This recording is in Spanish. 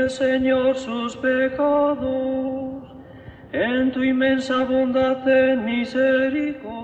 Señor, sus pecados. En tu inmensa bondad ten misericordia.